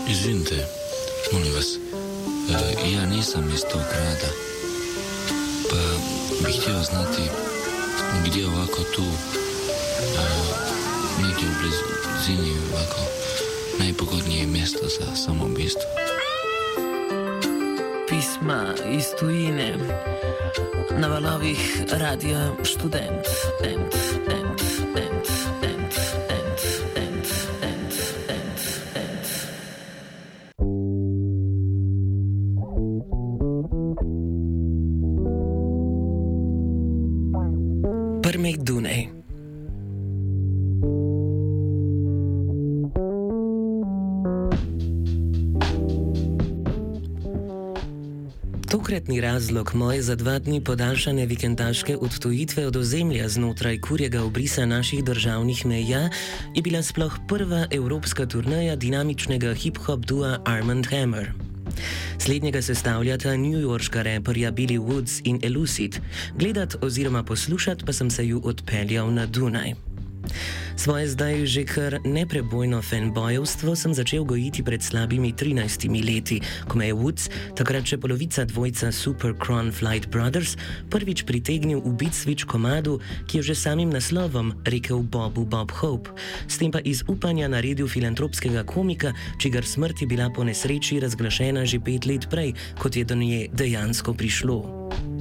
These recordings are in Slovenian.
Izvinite, molim vas, ja nisam iz tog grada, pa bih htio znati gdje ovako tu, negdje u blizini ovako najpogodnije mjesto za samoubistvo. Pisma iz tujine na valovih Radia Študent. Prmek Dunaj. Tokratni razlog moje za 2 dni podaljšane vikendaške odtujitve od ozemlja znotraj kurjega obrisa naših državnih meja je bila sploh prva evropska turneja dinamičnega hip-hop dua Armand Hammer. Slednjega sestavljata newyorška raperja Billy Woods in Elucid, gledat oziroma poslušat pa sem se ju odpeljal na Dunaj. Svoje zdaj že kar neprebojno fanbojevstvo sem začel gojiti pred slabimi 13 leti, ko me je Woods, takrat še polovica dvojca Super Cron Flight Brothers, prvič pritegnil v Beat Switch komadu, ki je že samim naslovom rekel Bobu Bob Hope, s tem pa iz upanja naredil filantropskega komika, čigar smrt je bila po nesreči razglašena že 5 let prej, kot je do nje dejansko prišlo.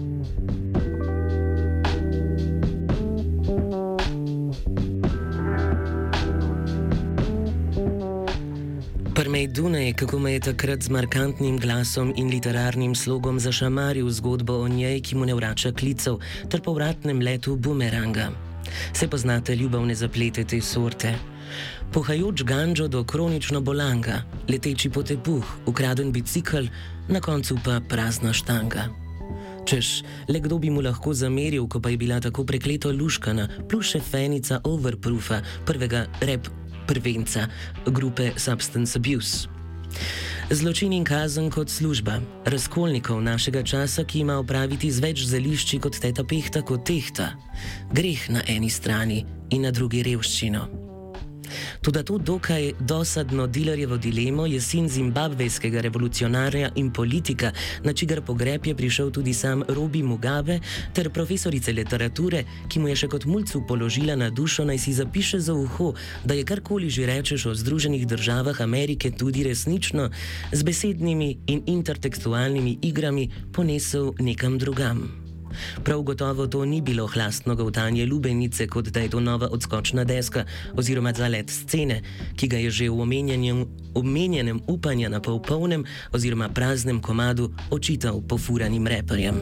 Prmek Dunaj, kako me je takrat z markantnim glasom in literarnim slogom zašamaril zgodbo o njej, ki mu ne vrača klicev, ter povratnem letu bumeranga. Se poznate ljubavne zaplete te sorte? Pohajoč ganđo do kronično bolanga, leteči potepuh, ukraden bicikl, na koncu pa prazna štanga. Češ, le kdo bi mu lahko zameril, ko pa je bila tako prekleto luškana, plus še fenica Overproofa, prvega rap prvenca grupe Substance Abuse. Zločin in kazen kot služba, razkolnikov našega časa, ki ima opraviti z več zelišči kot teta Pehta kot tehta, greh na eni strani in na drugi revščino. Toda to dokaj dosadno dilerjevo dilemo je sin zimbabvejskega revolucionarja in politika, na čigar pogreb je prišel tudi sam Robi Mugabe, ter profesorice literature, ki mu je še kot mulcu položila na dušo, naj si zapiše za uho, da je karkoli že rečeš o Združenih državah Amerike tudi resnično, z besednimi in intertekstualnimi igrami ponesel nekam drugam. Prav gotovo to ni bilo hlastno goltanje lubenice, kot da je to nova odskočna deska oziroma zalet scene, ki ga je že v omenjenem upanja na polnem oziroma praznem komadu očital pofuranim reperjem.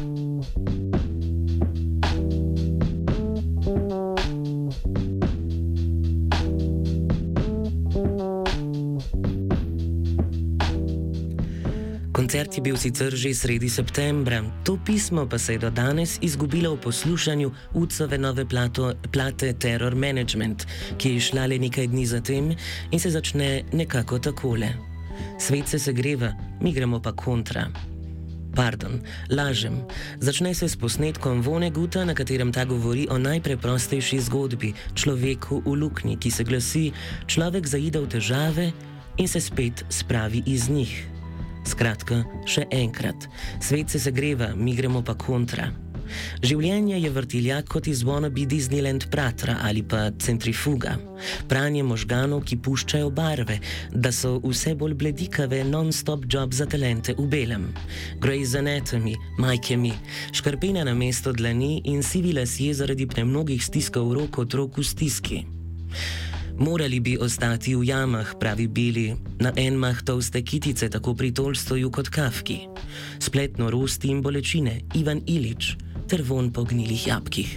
Koncert je bil sicer že sredi septembra, to pismo pa se je do danes izgubilo v poslušanju Woodsove nove plate Terror Management, ki je išla le nekaj dni zatem in se začne nekako takole. Svet se segreva, mi gremo pa kontra. Pardon, lažem. Začne se s posnetkom Voneguta, na katerem ta govori o najpreprostejši zgodbi, človeku v luknji, ki se glasi: človek zaide v težave in se spet spravi iz njih. Skratka, še enkrat, svet se segreva, mi gremo pa kontra. Življenje je vrtiljak kot iz wannabe Disneyland Pratra ali pa centrifuga. Pranje možganov, ki puščajo barve, da so vse bolj bledikave non-stop job za talente v belem. Grey's Anatomy, majke mi, škarpena na mesto dlani in sivi lasje zaradi premnogih stiskov rok otrok v stiski. Morali bi ostati v jamah, pravi Billy, na en mah tolste kitice, tako pri Tolstoju kot Kafki. Splet norosti in bolečine, Ivan Ilič, ter vonj po gnilih jabkih.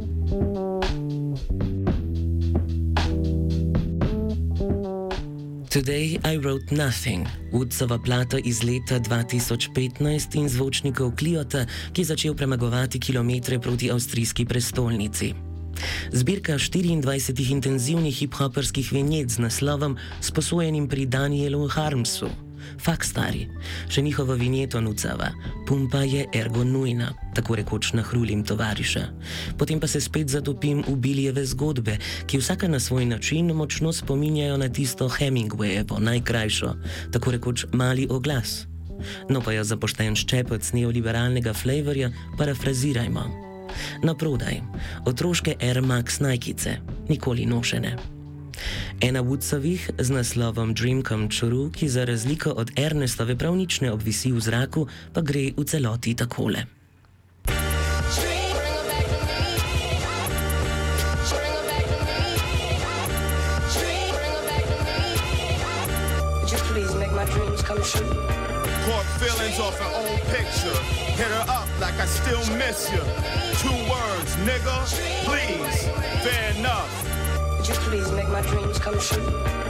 Today I wrote nothing, Woodsova plata iz leta 2015 in zvočnikov Cliota, ki je začel premagovati kilometre proti avstrijski prestolnici. Zbirka 24 intenzivnih hip-hoperskih vinjet z naslovom Sposojenim pri Danielu Harmsu. fak stari, še njihovo vinjeto nucava, pumpa je ergo nujna, tako rekoč nahrulim tovariša. Potem pa se spet zatopim v Bilijeve zgodbe, ki vsaka na svoj način močno spominjajo na tisto Hemingwayevo, najkrajšo, tako rekoč mali oglas. No pa jo za pošten ščepec neoliberalnega flavorja parafrazirajmo. Naprodaj, otroške Air Max Nike'ice, nikoli nošene. Ena Woodsovih z naslovom Dream Come True, ki za razliko od Ernestove prav nič ne obvisi v zraku, pa gre v celoti takole. Caught feelings off an old picture. Hit her up like I still miss you. 2 words, nigga, please. Fair enough. Would you please make my dreams come true?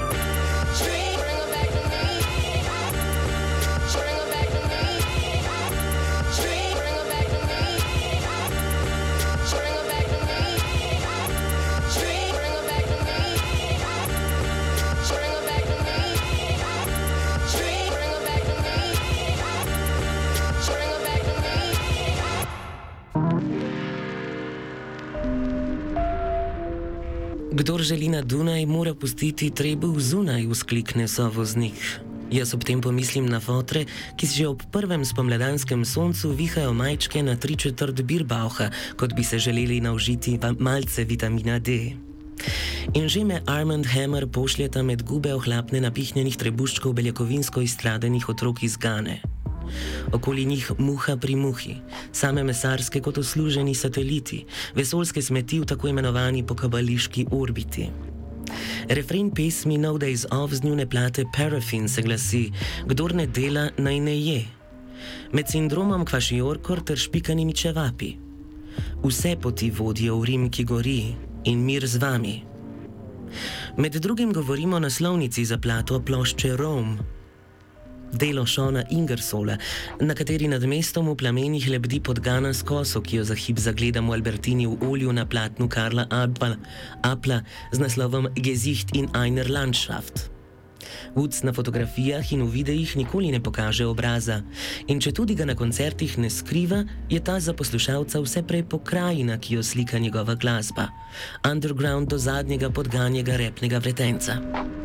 Kdor želi na Dunaj, mora pustiti trebuh zunaj, vzklikne sovoznik. Jaz ob tem pomislim na fotre, ki si že ob prvem spomladanskem soncu vihajo majčke na 3/4 Birbaucha, kot bi se želeli naužiti malce vitamina D. In že me Armand Hammer pošljeta med gube ohlapne napihnjenih trebuščkov beljakovinsko izstradanih otrok iz Gane. Okoli njih muha pri muhi, same mesarske kot usluženi sateliti, vesoljske smeti v tako imenovani pokabališki orbiti. Refren pesmi No Days Off z njune plate Paraffin se glasi: kdor ne dela, naj ne je. Med sindromom Kvashiorkor ter špikanimi čevapi. Vse poti vodijo v Rim, ki gori, in mir z vami. Med drugim govorimo o naslovnici za plato plošče Rome, delo Shona Ingersolla, na kateri nad mestom v plamenih lebdi podgana s koso, ki jo za hip zagledamo v Albertini v olju na platnu Karla Appla z naslovom Gesicht in einer Landschaft. Woods na fotografijah in v videih nikoli ne pokaže obraza, in če tudi ga na koncertih ne skriva, je ta za poslušalca vse prej pokrajina, ki jo slika njegova glasba. Underground do zadnjega podganjega repnega vretenca.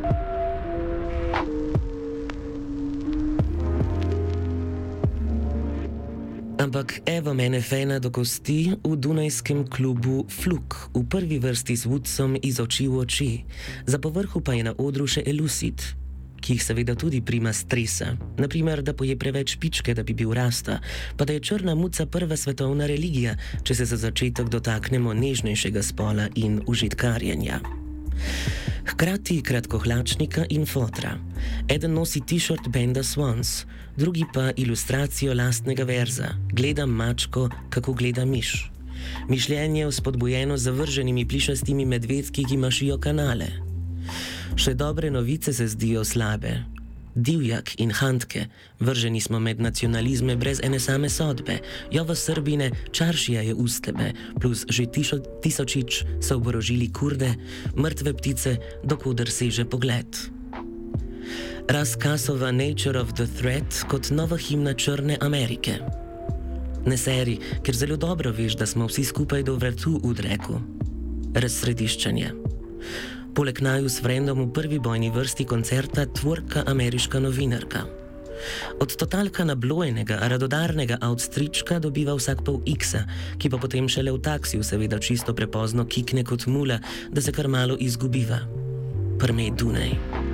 Ampak evo mene fena do kosti v dunajskem klubu Fluk, v prvi vrsti z Woodsom iz oči v oči, za povrhu pa je na odru še Elucid, ki jih seveda tudi prima stresa, naprimer, da poje preveč pičke, da bi bil rasta, pa da je črna muca prva svetovna religija, če se za začetek dotaknemo nežnejšega spola in užitkarjenja. Hkrati kratkohlačnika in fotra. Eden nosi t-shirt benda Swans, drugi pa ilustracijo lastnega verza: Gledam mačko, kako gleda miš. Mišljenje vzpodbujeno z zavrženimi plišastimi medvedki, ki mašijo kanale. Še dobre novice se zdijo slabe. Divjak in Handke, vrženi smo med nacionalizme brez ene same sodbe. Jovo Srbine, čaršija je uz tebe, plus že tisočič so oborožili Kurde, mrtve ptice, dokoder seže pogled. Razkasova Nature of the Threat kot nova himna Črne Amerike. Ne seri, ker zelo dobro veš, da smo vsi skupaj do vratu v dreku. Razsrediščenje. Poleg naju s frendom v prvi bojni vrsti koncerta tvorka ameriška novinarka. Od totalka nablojenega, radodarnega outstrička dobiva vsak pol X-a, ki pa potem šele v taksiju seveda čisto prepozno kikne kot mula, da se kar malo izgubiva. Prmej Dunaj.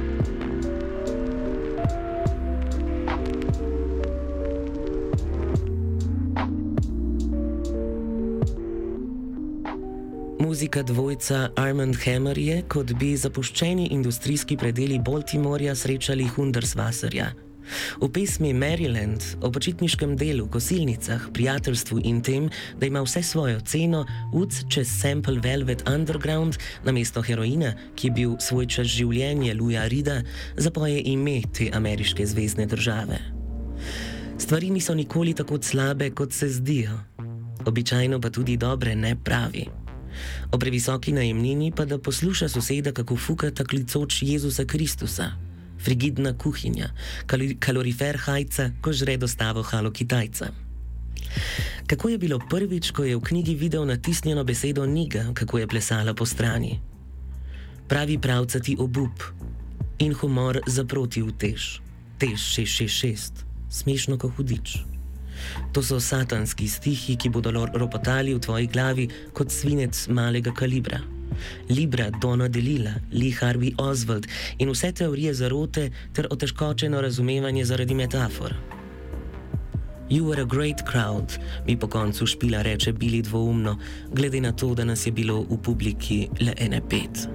Muzika dvojca Armand Hammer je, kot bi zapuščeni industrijski predeli Baltimorja srečali Hunderswasserja. V pesmi Maryland, o počitniškem delu, kosilnicah, prijateljstvu in tem, da ima vse svojo ceno, Woods čez sample Velvet Underground namesto heroina, ki je bil svoj čas življenje Louisa Reeda, zapoje ime te ameriške zvezne države. Stvari niso nikoli tako slabe, kot se zdijo. Običajno pa tudi dobre ne pravi. O previsoki najemnini pa da posluša soseda, kako fuka ta klicoč Jezusa Kristusa. frigidna kuhinja, kalorifer Hajca, ko žre dostavo Halo Kitajca. Kako je bilo prvič, ko je v knjigi videl natisnjeno besedo Niga, kako je plesala po strani? Pravi pravcati obup in humor zaproti utež. Tež 666, smešno ko hudič. To so satanski stihi, ki bodo ropotali v tvoji glavi kot svinec malega kalibra. Libra Donna Delila, Lee Harvey Oswald in vse teorije zarote ter otežkočeno razumevanje zaradi metafor. You were a great crowd, mi po koncu špila reče Billy dvoumno, glede na to, da nas je bilo v publiki le ene 5.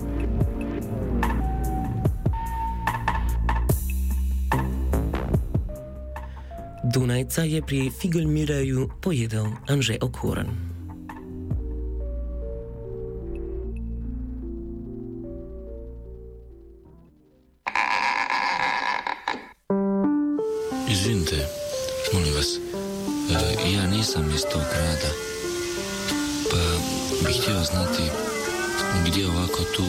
Dunajca je pri Figelmiraju pojedel Anže Okorn. Izvinite, molim vas, ja nisam iz tog grada, pa bih htio znati gdje ovako tu,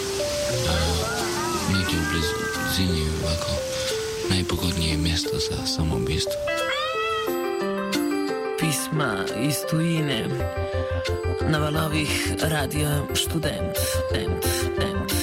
negdje u blizini ovako najpogodnije mjesto za samoubistvo. Pisma iz tujine na valovih Radia Študent.